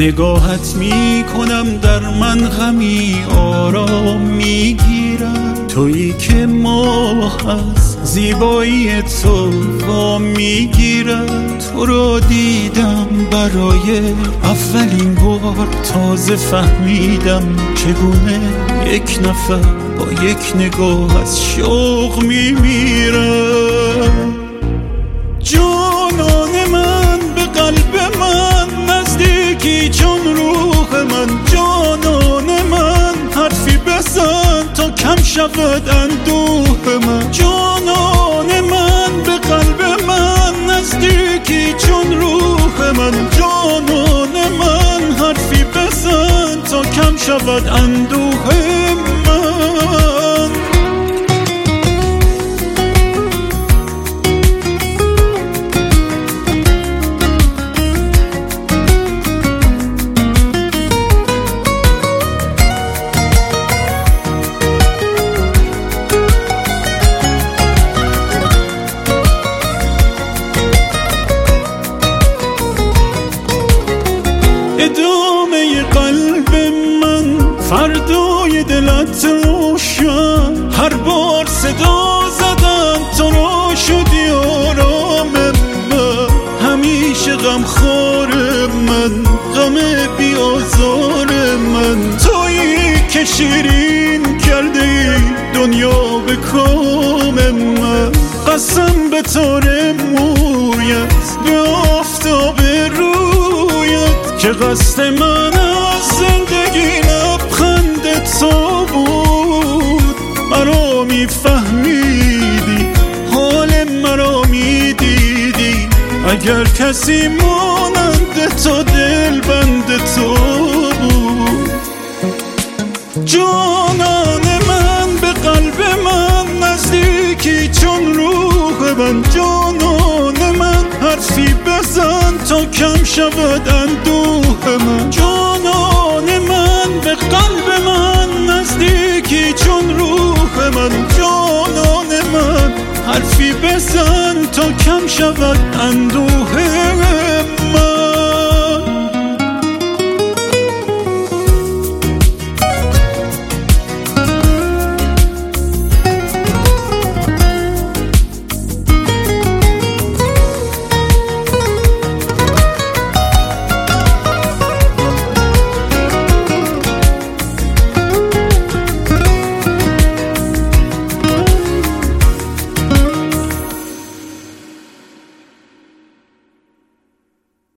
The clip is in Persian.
نگاهت می کنم در من غمی آرام می گیرد. تویی که ماه از زیبایی تو وام می گیرد. تو را دیدم برای اولین بار، تازه فهمیدم چگونه یک نفر با یک نگاه از شوق می میرد. جانان من به قلب من نزدیکی چون روح من. جانان من حرفی بزن تا کم شود اندوه من. جانان من به قلب من نزدیکی چون روح من. جانان من حرفی بزن تا کم شود اندوه من. ادامه قلب من، فردای دلت روشن. هر بار صدا زدم تو را شدی آرام من. همیشه غم خار من، غم بی آزار من. تویی که شیرین کرده ای دنیا به کام من. قسم به تار مویت، به آفتاب رویت، که قصد من از زندگی لبخند تو بود. مرا میفهمیدی، حال مرا میدیدی. اگر کسی مانند تو دلبند تو بود. جانان من به قلب من نزدیکی چون روح من. جانان من حرفی بزن تا کم شود اندوه من. جانان من به قلب من نزدیکی چون روح من. جانان من حرفی بزن تا کم شود اندوه